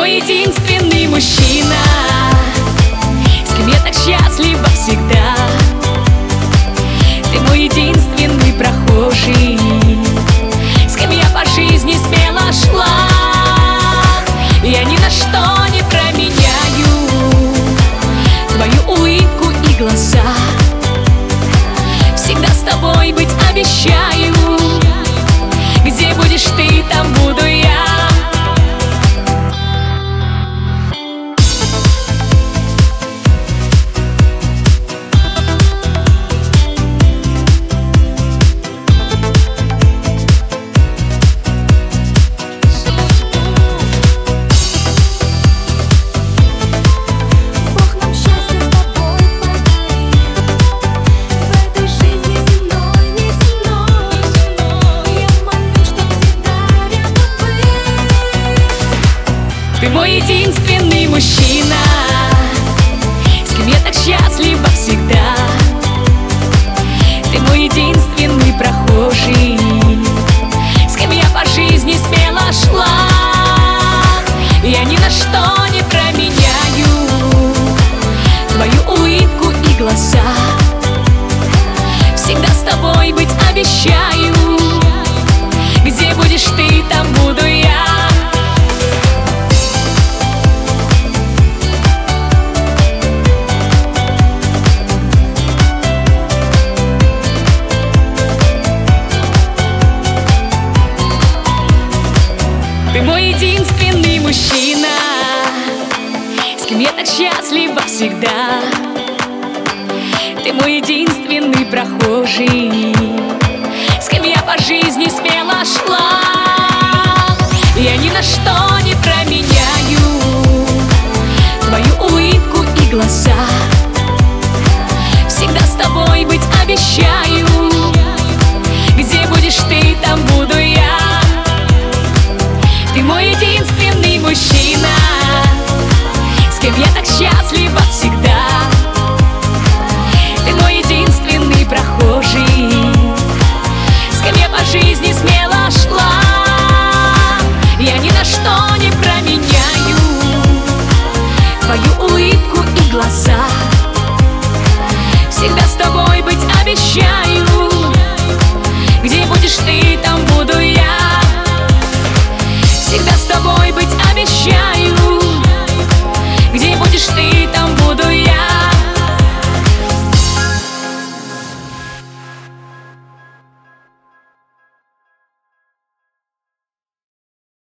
мой единственный мужчина, с кем я так счастлива всегда. Ты мой единственный прохожий, с кем я по жизни смело шла. Я ни на что не променяю твою улыбку и глаза. Всегда с тобой быть обещаю. Где будешь ты, там буду я. Ты мой единственный мужчина, с кем я так счастлива всегда. Ты мой единственный прохожий, с кем я по жизни смело шла. Я ни на что не променяю твою улыбку и глаза. Всегда с тобой быть обещаю. Где будешь ты, там буду я. Ты мой единственный мужчина, с кем я так счастлива всегда. Ты мой единственный прохожий, с кем я по жизни смело шла. Я ни на что не променяю твою улыбку и глаза. Всегда с тобой быть обещаю. Где будешь ты, там буду я. Ты мой единственный мужчина, с кем я так счастлива всегда. Ты мой единственный прохожий, с кем я по жизни смело шла. Я ни на что не променяю твою улыбку и глаза.